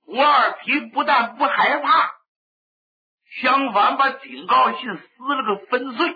胡二皮不但不害怕，相反把警告信撕了个粉碎。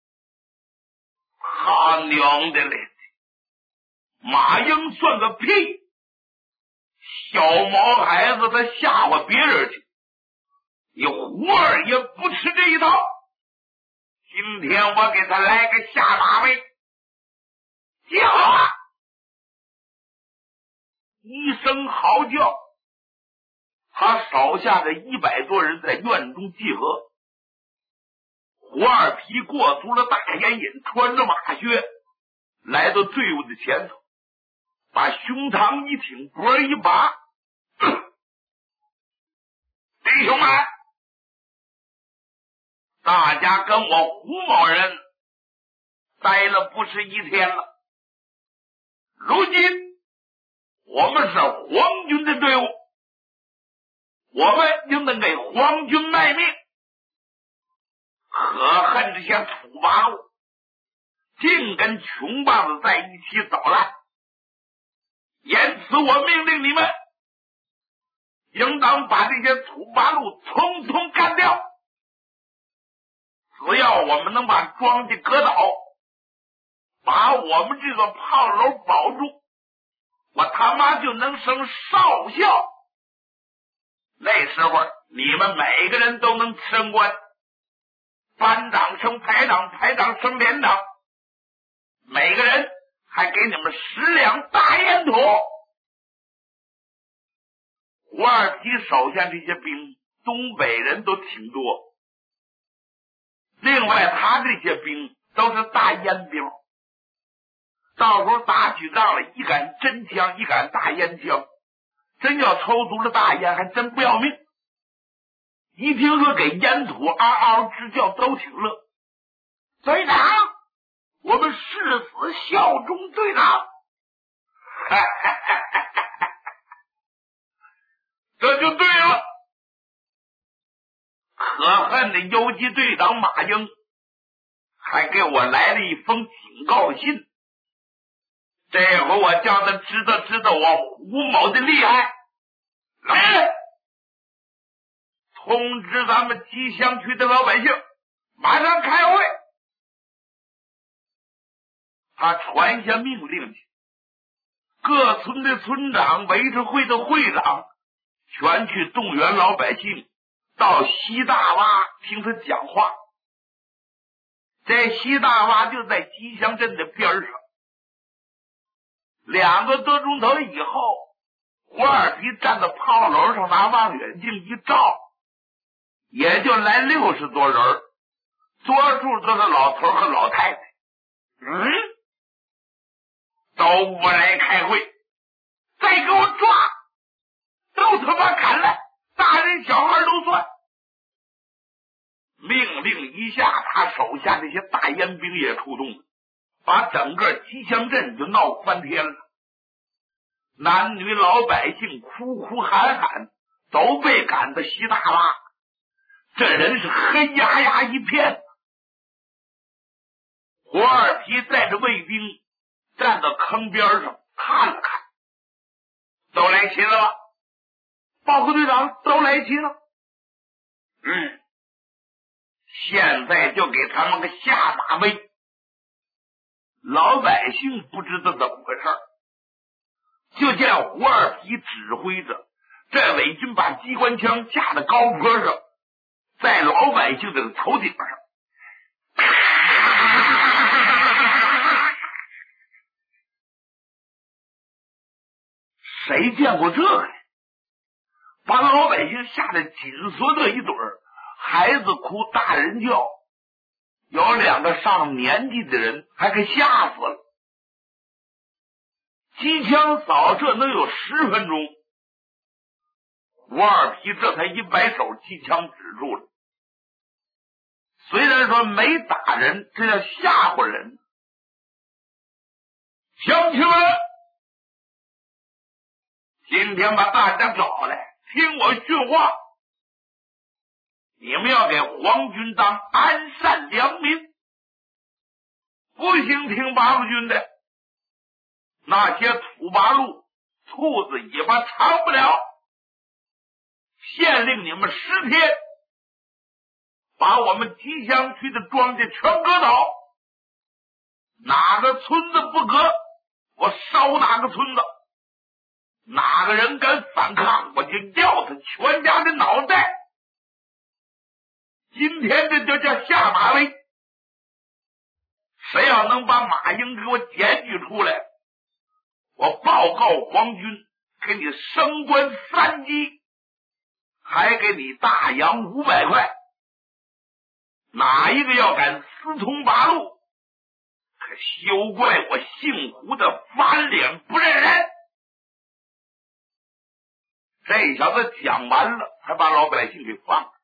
他娘的嘞！马英算个屁！小毛孩子他吓唬别人去，你胡二也不吃这一套。今天我给他来个下马威！叫啊！一声嚎叫，他手下的100多人在院中集合。胡二皮过足了大烟瘾，穿着马靴来到队伍的前头，把胸膛一挺，脖一拔，弟兄们，大家跟我胡某人待了不是一天了，如今我们是皇军的队伍，我们应当给皇军卖命。可恨这些土八路竟跟穷棒子在一起捣乱，因此我命令你们应当把这些土八路统统干掉。只要我们能把庄家割倒，把我们这个炮楼保住，我他妈就能升少校。那时候你们每个人都能升官，班长升排长，排长升连长，每个人还给你们10两大烟土。胡二皮手下这些兵，东北人都挺多，另外他这些兵都是大烟兵，到时候打起仗来，一杆真枪，一杆大烟枪，真要抽足了大烟，还真不要命。一听说给烟土，嗷嗷直叫，都挺乐。队长，我们誓死效忠队长。这就对了。可恨的游击队长马英还给我来了一封警告信，这会儿我叫他知道我胡某的厉害。来，通知咱们吉祥区的老百姓马上开会。他传下命令去，各村的村长、委员会的会长全去动员老百姓到西大洼听他讲话。这西大洼就在吉祥镇的边上。2个多钟头以后，胡二皮站在炮楼上拿望远镜一照，也就来60多人，多数都是老头和老太太。都不来开会，再给我抓，都他妈砍了，大人小孩都算。命令一下，他手下这些大烟兵也出动了，把整个吉祥镇就闹翻天了。男女老百姓哭哭喊喊，都被赶到西大洼，这人是黑压压一片。胡二皮带着卫兵站到坑边上看了看，都来齐了吧？报告队长，都来齐了。现在就给他们个下马威。老百姓不知道怎么回事，就见胡二皮指挥着这伪军把机关枪架在高坡上，在老百姓的头顶上，谁见过这个？把老百姓吓得紧缩在一堆儿，孩子哭，大人叫，有2个上年纪的人还给吓死了。机枪扫射能有10分钟，胡二皮这才一摆手，机枪止住了。虽然说没打人，这叫吓唬人。乡亲们，今天把大家找来，听我训话。你们要给皇军当安善良民，不行听八路军的，那些土八路兔子尾巴长不了。 限令你们10天把我们吉祥区的庄稼全割倒，哪个村子不割，我烧哪个村子，哪个人敢反抗，我就要他全家的脑袋。今天这就叫下马威，谁要能把马英给我检举出来，我报告皇军，给你升官3级，还给你大洋500块。哪一个要敢私通八路，可休怪我姓胡的翻脸不认人。这小子讲完了，才把老百姓给放了。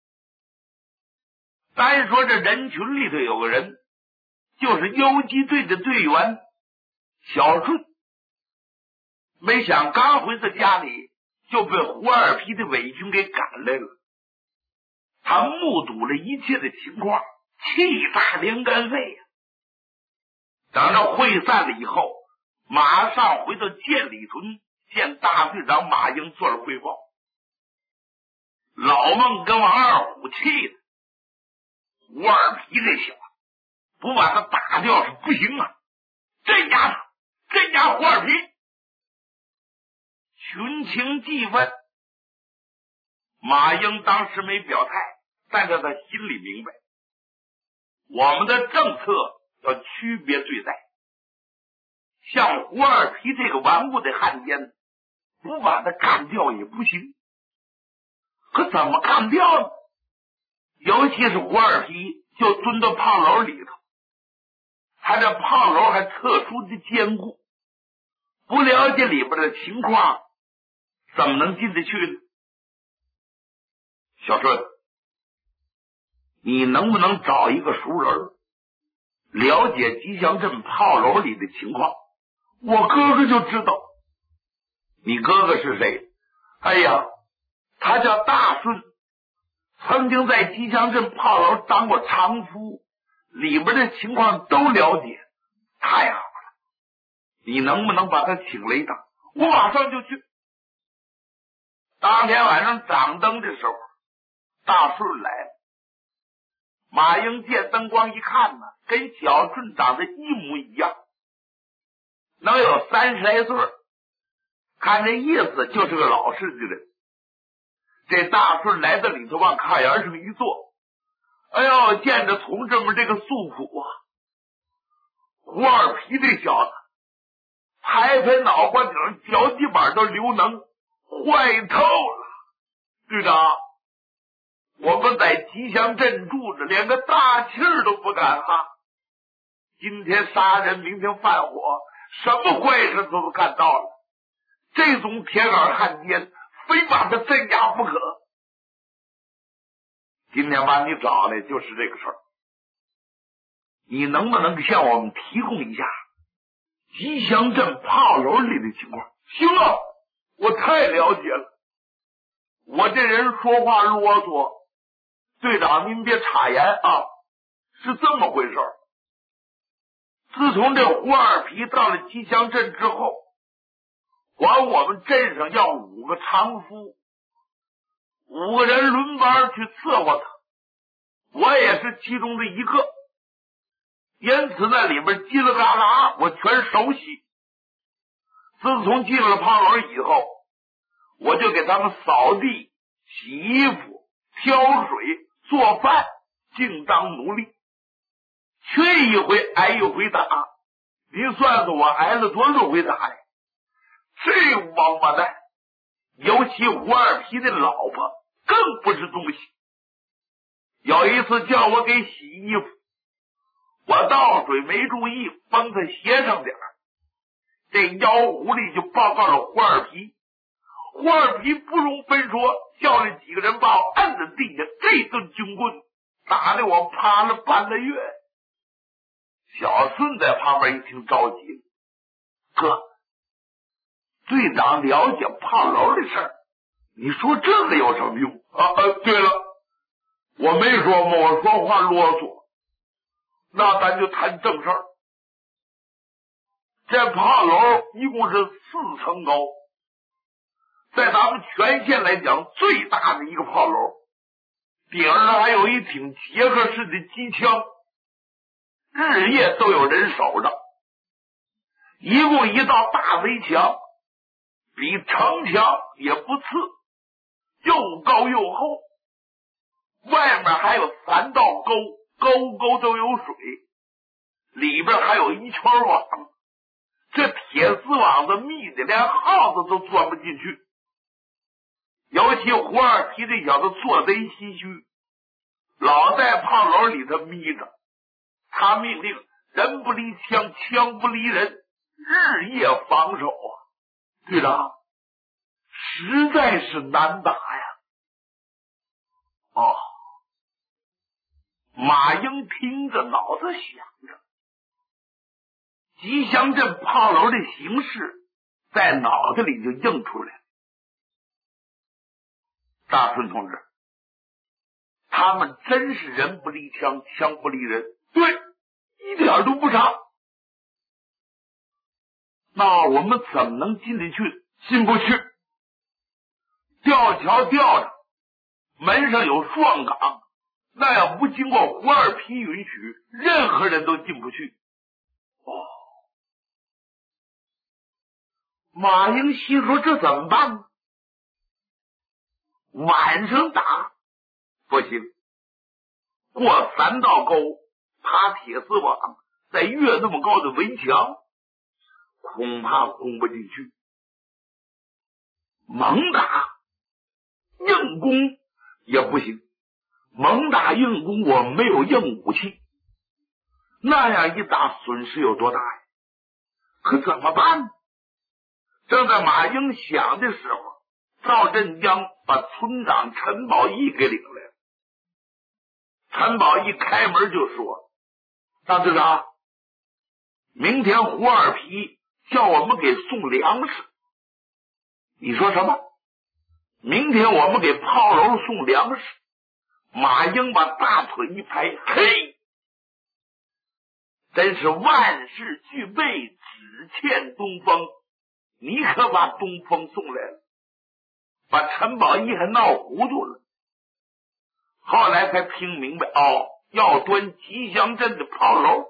单说这人群里头有个人，就是游击队的队员小顺，没想刚回到家里，就被胡二皮的伪军给赶来了。他目睹了一切的情况，气炸连肝肺呀！等到会散了以后，马上回到建里屯见大队长马英做了汇报。老孟跟王二虎气的，胡二皮这小子不把他打掉是不行啊！镇压他，镇压胡二皮。群情激愤，马英当时没表态，但是他心里明白，我们的政策要区别对待。像胡二皮这个顽固的汉奸，不把他干掉也不行。可怎么干掉呢？尤其是胡二皮就蹲到炮楼里头，他这炮楼还特殊的坚固，不了解里边的情况，怎么能进得去呢？小顺，你能不能找一个熟人，了解吉祥镇炮楼里的情况？我哥哥就知道。你哥哥是谁？哎呀，他叫大顺，曾经在吉祥镇炮楼当过常夫，里边的情况都了解。太好了，你能不能把他请来一趟？我马上就去。当天晚上掌灯的时候，大顺来了。马英见灯光一看呢，跟小顺长得一模一样，能有30来岁，看这意思就是个老实的人。这大顺来到里头，往炕沿上一坐，哎呦，见着同志们这个诉苦啊，胡二皮这小子拍拍脑瓜顶，脚底板都流脓，坏透了。队长，我们在吉祥镇住着，连个大气儿都不敢哈。今天杀人，明天犯火，什么坏事都干到了。这种铁杆汉奸，非把他镇压不可。今天把你找来就是这个事儿，你能不能向我们提供一下吉祥镇炮楼里的情况？行啊，我太了解了。我这人说话啰嗦，队长您别插言啊，是这么回事。自从这胡二皮到了吉祥镇之后，管我们镇上要5个常夫，5个人轮班去伺候他，我也是其中的一个，因此那里边叽里嘎啦我全熟悉。自从进了炮楼以后，我就给他们扫地、洗衣服、挑水、做饭，尽当奴隶，缺一回挨一回打。您算算我挨了多少回打呀？这王八蛋，尤其胡二皮的老婆更不是东西。有一次叫我给洗衣服，我倒水没注意，帮他斜上点儿，这妖狐狸就报告了胡二皮。胡二皮不容分说，叫了几个人把我摁在地下，这顿军棍打得我趴了半个月。小顺在旁边一听着急了，哥，队长了解炮楼的事儿，你说这个有什么用啊？对了，我没说嘛，我说话啰嗦。那咱就谈正事儿。这炮楼一共是4层高， 在咱们全县来讲最大的一个炮楼，顶上还有一挺结合式的机枪，日夜都有人守着。一共一道大围墙，比城墙也不次，又高又厚，外面还有3道沟，沟沟都有水，里边还有一圈网，这铁丝网子密的连耗子都钻不进去。尤其胡二皮这小子做贼心虚，老在炮楼里头眯着，他命令人不离枪，枪不离人，日夜防守啊！队长，实在是难打呀！哦，马英听着，脑子想着，吉祥镇炮楼的形势在脑子里就映出来了。大顺同志，他们真是人不离枪，枪不离人，对，一点都不差。那我们怎么能进得去？进不去。吊桥吊着，门上有双岗，那要不经过胡二皮允许，任何人都进不去。哦，马英心说这怎么办呢？晚上打不行，过3道沟，爬铁丝网，再越那么高的围墙，恐怕攻不进去。猛打硬攻也不行，猛打硬攻我没有硬武器，那样一打损失有多大呀？可怎么办呢？正在马英想的时候，赵振江把村长陈宝义给领来了。陈宝义开门就说：“大队长，明天胡二皮叫我们给送粮食。”你说什么？明天我们给炮楼送粮食？马英把大腿一拍，嘿，真是万事俱备，只欠东风。你可把东风送来了，把陈宝义还闹糊涂了。后来才听明白，哦，要端吉祥镇的炮楼，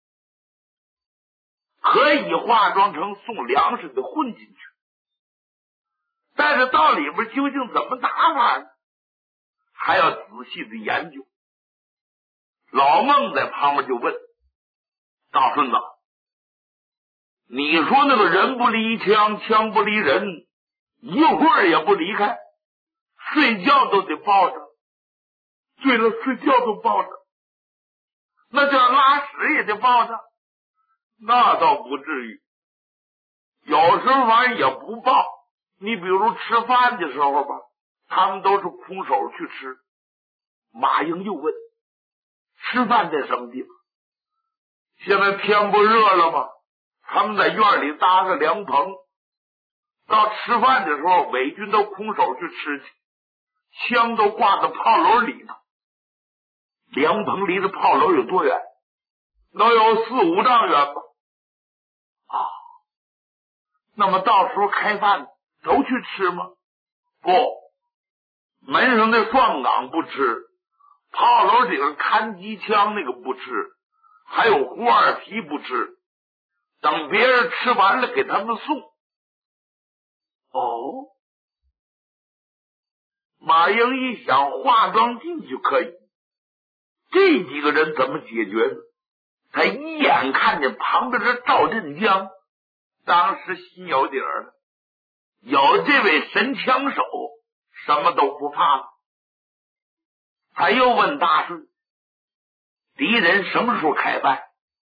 可以化妆成送粮食的混进去，但是到里边究竟怎么打法呢？还要仔细的研究。老孟在旁边就问：“大顺子，你说那个人不离枪，枪不离人，一会儿也不离开，睡觉都得抱着。对了，睡觉都抱着，那叫拉屎也得抱着。那倒不至于，有时候反正也不抱。你比如吃饭的时候吧，他们都是空手去吃。”马英又问：“吃饭在什么地方？现在天不热了吗？他们在院里搭个凉棚，到吃饭的时候，伪军都空手去吃去，枪都挂在炮楼里头。凉棚离着炮楼有多远？能有4、5丈远吧？啊，那么到时候开饭都去吃吗？不，门上那双岗不吃，炮楼顶上看机枪那个不吃，还有胡二皮不吃，等别人吃完了给他们送。哦，马英一想，化妆进去可以，这几个人怎么解决呢？他一眼看见旁边的赵振江，当时心有底儿了，有这位神枪手，什么都不怕了。他又问大顺：“敌人什么时候开饭？”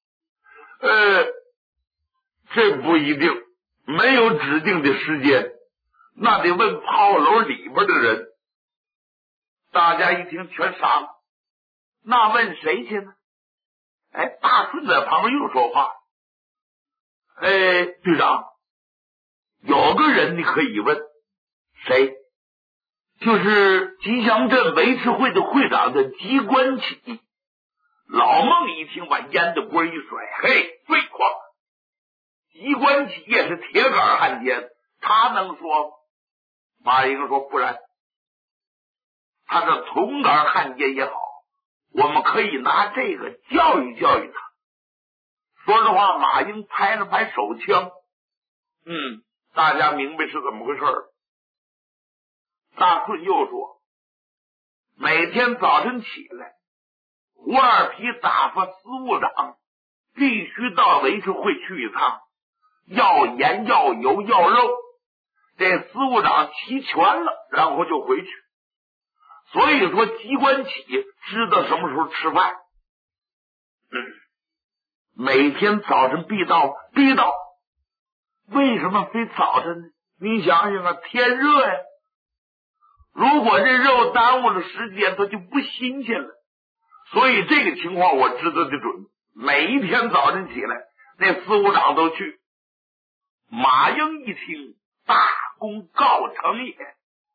这不一定，没有指定的时间，那得问炮楼里边的人。大家一听全傻了，那问谁去呢？大顺在旁边又说话：“队长，有个人你可以问。”谁？就是吉祥镇维持会的会长的吉官启。老孟一听，把烟的锅一甩：“嘿，废话！吉官启也是铁杆汉奸，他能说吗？ 马英说不然，他是从杆汉奸也好，我们可以拿这个教育教育他。说实话，马英拍了拍手枪，大家明白是怎么回事了。大顺又说，每天早晨起来，胡二皮打发司务长必须到维持会去一趟，要盐要油要肉，这司务长齐全了，然后就回去。所以说机关起知道什么时候吃饭，每天早晨必到。为什么非早晨呢？你想想啊，天热呀，如果这肉耽误了时间，它就不新鲜了。所以这个情况我知道的准，每一天早晨起来，那司务长都去。马英一听，大功告成也。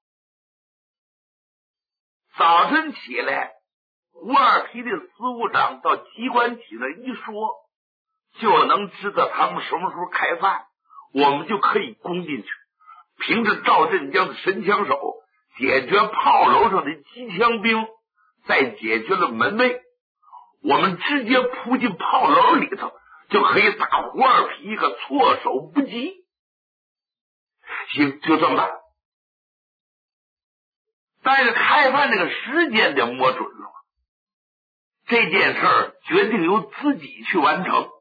早晨起来，胡二皮的司务长到机关体那一说，就能知道他们什么时候开饭，我们就可以攻进去。凭着赵振江的神枪手，解决炮楼上的机枪兵，再解决了门卫，我们直接扑进炮楼里头，就可以打胡二皮一个措手不及。行，就这么办。但是开饭这个时间得摸准了，这件事儿决定由自己去完成。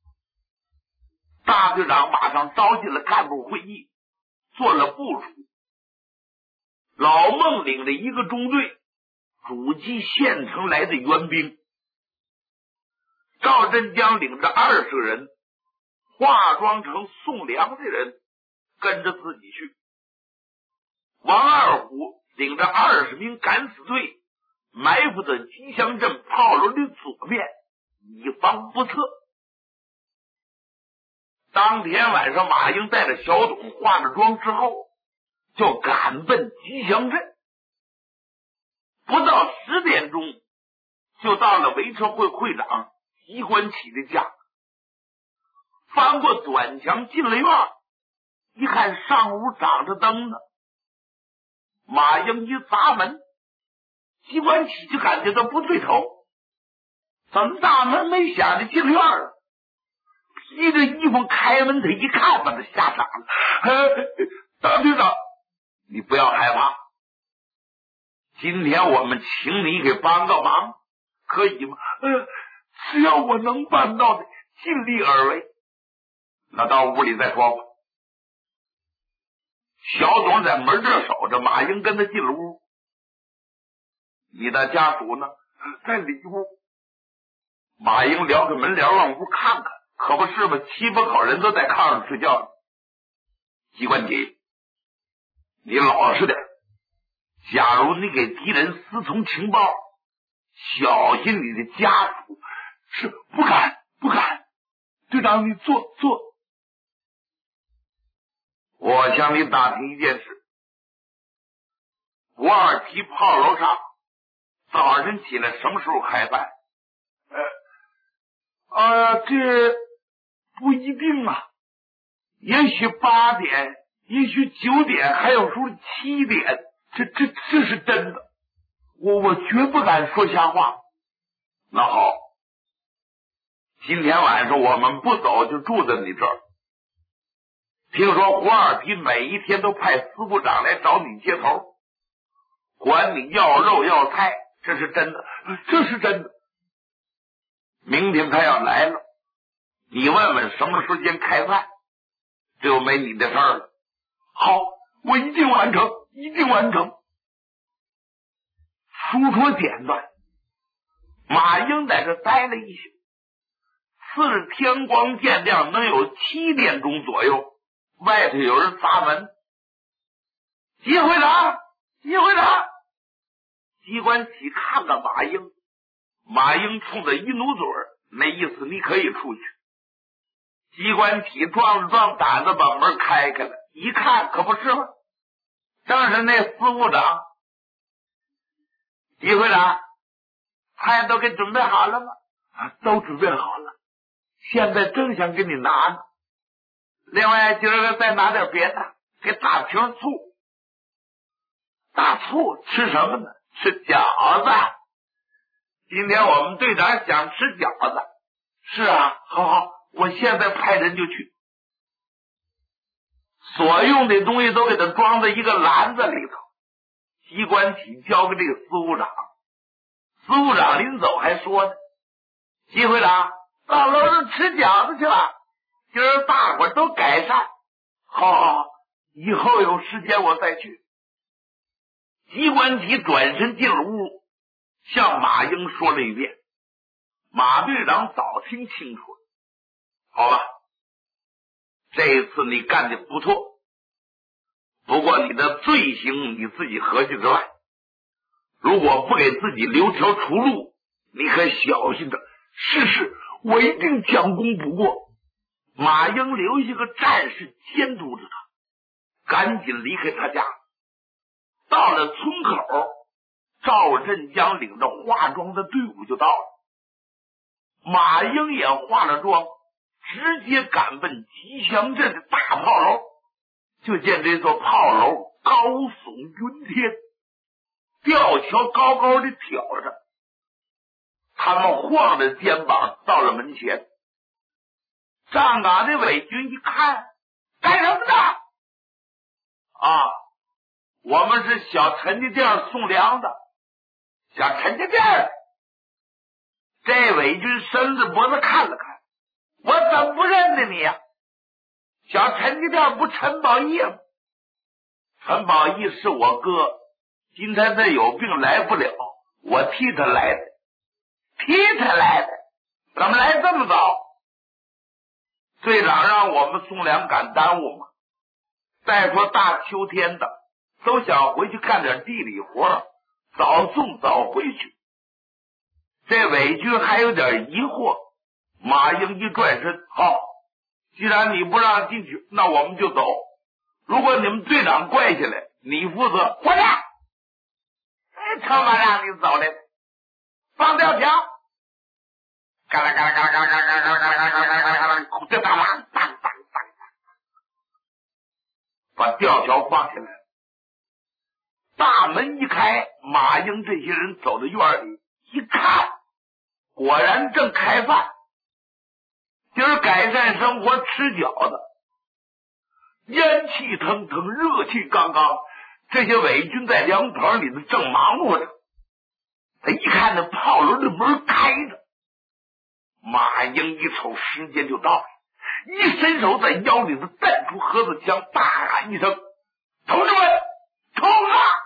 大队长马上召集了干部会议，做了部署。老孟领着一个中队阻击县城来的援兵，赵振江领着20个人，化妆成送粮的人跟着自己去。王二虎领着20名敢死队埋伏在吉祥镇炮楼的左面，以防不测。当天晚上，马英带着小董化了妆之后，就赶奔吉祥镇。不到10点钟，就到了维持会会长吉关启的家。翻过短墙进了院，一看上屋长着灯呢。马英一砸门，吉关启就感觉到不对头，怎么大门没响就进院了？披着衣服开门，他一看把他吓傻了。大队长，你不要害怕，今天我们请你给帮个忙，可以吗？只要我能办到的，尽力而为。那到屋里再说吧。小董在门这守着，马英跟他进了屋。你的家属呢？在里屋。马英撩开门帘往屋看看，可不是吧？7、8口人都在炕上睡觉呢。机关体，你老实点。假如你给敌人私通情报，小心你的家属。是，不敢。队长，你坐。我向你打听一件事，胡二皮炮楼上早晨起来什么时候开饭？这不一定啊，也许8点，也许9点，还有时候7点，这是真的，我绝不敢说瞎话。那好，今天晚上我们不走，就住在你这儿。听说胡二皮每一天都派司部长来找你接头，管你要肉要菜，这是真的。这是真的。明天他要来了，你问问什么时间开饭，就没你的事儿了。好，我一定完成。书说简短，马英在这待了一宿，次日天光渐亮，能有7点钟左右，外头有人砸门。吉会长，机关起看看马英，马英冲着一努嘴，那意思你可以出去。机关体壮了壮胆子把门开开了，一看可不是吗？正是那司务长。吉会长，菜都给准备好了吗？都准备好了，现在正想给你拿呢。另外今儿个再拿点别的，给打瓶醋。 醋，吃什么呢？吃饺子。今天我们队长想吃饺子。是啊，好，我现在派人就去。所用的东西都给他装在一个篮子里头，机关起交给这个司务长。司务长临走还说呢：“季会长到楼上吃饺子去了，今儿大伙都改善。好，以后有时间我再去。”机关起转身进了屋，向马英说了一遍。马队长早听清楚了。好了，这一次你干的不错，不过你的罪行你自己合计之外，如果不给自己留条出路，你可小心着。是，我一定将功补过。马英留下个战士监督着他，赶紧离开他家。到了村口，赵振江领着化妆的队伍就到了。马英也化了妆，直接赶奔吉祥镇的大炮楼。就见这座炮楼高耸云天，吊桥高高的挑着。他们晃着肩膀到了门前。站岗的伪军一看，干什么呢？啊，我们是小陈家店送粮的。小陈家店。这伪军伸着脖子看了看，我怎么不认得你呀？小陈家店不陈宝义吗？陈宝义是我哥，今天他有病来不了，我替他来的。怎么来这么早？队长让我们送粮赶耽误嘛。再说大秋天的，都想回去干点地里活，早送早回去。这伪军还有点疑惑。马英一转身，好，既然你不让进去，那我们就走。如果你们队长怪下来，你负责。我的，他妈让你走的，放吊桥，嘎啦嘎啦嘎啦嘎啦嘎啦嘎啦嘎啦嘎啦嘎啦，这当当当当，把吊桥放下来。大门一开，马英这些人走到院里一看，果然正开饭。今儿改善生活吃饺子，烟气腾腾，热气刚刚。这些伪军在凉棚里头正忙活着。他一看那炮楼的门开着，马英一瞅时间就到了，一伸手在腰里头弹出盒子枪，大喊一声：“同志们，冲啊！”